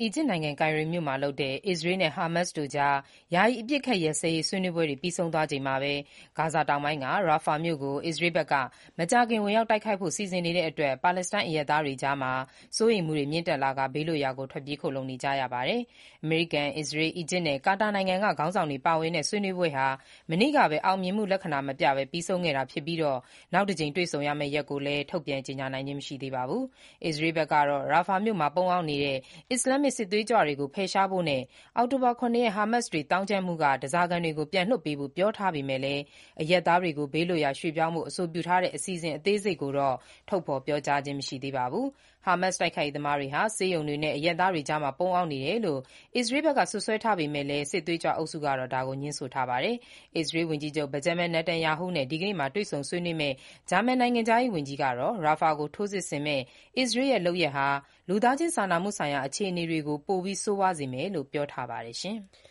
အီဂျစ်နိုင်ငံကိုင်ရိုမြို့မှာလုပ်တဲ့ အစ္စရေးနဲ့ ဟာမတ်စ်တို့ကြား ယာယီအပစ်အခတ်ရပ်စဲရေးဆွေးနွေးပွဲတွေပြီးဆုံးသွားချိန်မှာပဲ ဂါဇာတောင်ပိုင်းက Rafah မြို့ကို အစ္စရေးဘက်က မကြာခင်ဝင်ရောက်တိုက်ခိုက်ဖို့ စီစဉ်နေတဲ့အတွက် ပါလက်စတိုင်းအရပ်သားတွေကြား စိုးရိမ်မှုတွေမြင့်တက်လာကာ ဘေးလွတ်ရာကို ထွက်ပြေးခိုလှုံနေကြရပါတယ်။ အမေရိကန်၊ အစ္စရေး၊ အီဂျစ်နဲ့ ကာတာနိုင်ငံက ခေါင်းဆောင်တွေပါဝင်တဲ့ ဆွေးနွေးပွဲဟာ မနေ့ကပဲ အောင်မြင်မှုလက္ခဏာမပြဘဲ ပြီးဆုံးခဲ့တာဖြစ်ပြီး နောက်တကြိမ်တွေ့ဆုံရမယ့်ရက်ကိုလည်း ထုတ်ပြန်ကြေညာနိုင်ခြင်းမရှိသေးပါဘူး။ အစ္စရေးဘက်ကတော့ Rafah မြို့မှာ ပုန်းအောင်းနေတဲ့ အစ္စလာမ်စစ်သွေးကြွတွေကို ဖယ်ရှားဖို့နဲ့ အောက်တိုဘာ ၇ ရက် ဟာမတ်စ်တွေ သောင်းကျန်းမှုက ဓားစာခံတွေကို ပြန်လွှတ်ပေးဖို့ ပြောထားပေမဲ့ အရပ်သားတွေကို ဘေးလွတ်ရာ ရွှေ့ပြောင်းဖို့ အဆိုပြုထားတဲ့ အစီအစဉ်အသေးစိတ်ကိုတော့ ထုတ်ဖော်ပြောကြားခြင်းမရှိသေးပါဘူး။ ဟာမတ်စ်တိုက်ခိုက်ရေးသမားတွေဟာ ဆေးရုံတွေနဲ့ အရပ်သားတွေကြား ပုန်းအောင်းနေတယ်လို့ အစ္စရေးဘက်က စွပ်စွဲထားပေမဲ့ စစ်သွေးကြွအုပ်စုကတော့ ဒါကို ငြင်းဆိုထားပါတယ်။ အစ္စရေးဝန်ကြီးချုပ် Benjamin Netanyahu နဲ့ ဒီကနေ့ တွေ့ဆုံဆွေးနွေးမယ့် ဂျာမန်နိုင်ငံခြားရေးဝန်ကြီးကတော့ Rafah ကို ထိုးစစ်ဆင်မယ့် အစ္စရေးရဲ့လုပ်ရပ်ဟာ လူသားချင်းစာနာမှုဆိုင်ရာအခြေအနေတွေကို ပိုပြီးဆိုးဝါးစေမယ်လို့ ပြောထားပါတယ်။